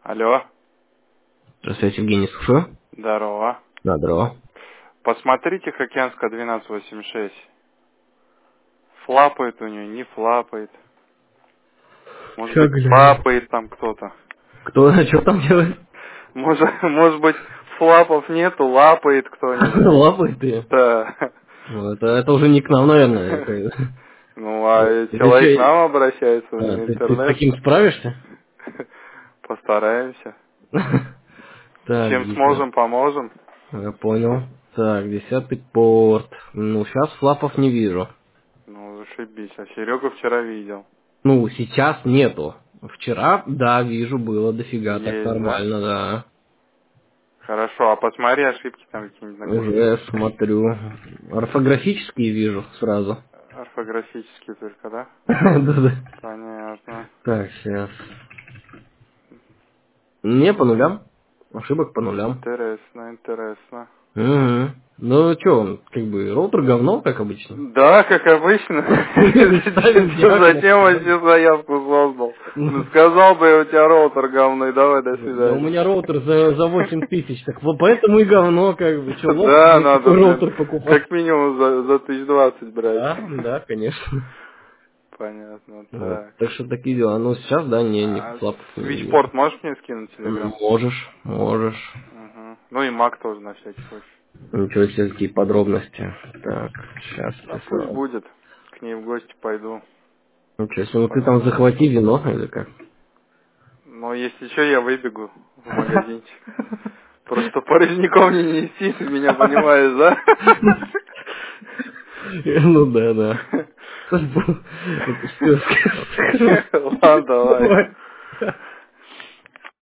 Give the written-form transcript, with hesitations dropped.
Алло. Здравствуйте, Евгений, слушаю. Здорово. Да, здорово. Посмотрите Хоккеенская 1286. Флапает у нее, не флапает. Может Ща быть, гляну. флапает там кто-то. Кто, что там делает? Может быть, флапов нету, лапает кто-нибудь. Лапает ты. Да. Ну, это уже не к нам, наверное. Ну, а Ты человек к чё, нам обращается в ты с интернет. таким справишься? Постараемся. Так, Чем сможем, поможем. я понял. Так, 10-й порт. Ну, сейчас флапов не вижу. Ну, зашибись. А Серегу вчера видел. Ну, сейчас нету. Вчера, да, вижу, было дофига, так Есть, да? нормально, да. Хорошо, а посмотри, ошибки там какие-нибудь накопились. Уже смотрю. Орфографические вижу сразу. Орфографические только, да? Да-да. Понятно. Так, сейчас. Не по нулям. Ошибок по нулям. Интересно, интересно. Угу. Ну, что, он, как бы, роутер говно, как обычно. Да, как обычно. Ставим диагноз. Зачем вообще заявку создал? Ну, сказал бы я, у тебя роутер говный, давай, до Да у свидания. меня роутер за 8000, так вот поэтому и говно, как бы. Что, лох, Да, блин, надо, такой блин, роутер покупать? как минимум за 1020 брать. Да, конечно. Понятно, Вот. так. Так что такие дела. Ну, сейчас, да, не А флапов не вижу. Switchport можешь мне скинуть в Telegram? Можешь. Угу. Ну и Mac тоже на всякий случай. Ничего себе, какие подробности. Так, сейчас А пусть писал. будет. К ней в гости пойду. Ничего себе, ну ты там Посмотрим. захвати вино или как? Но если что, я выбегу в магазинчик. Просто порожняком не нести, ты меня понимаешь, да? Ну да. Это что? Ладно, давай.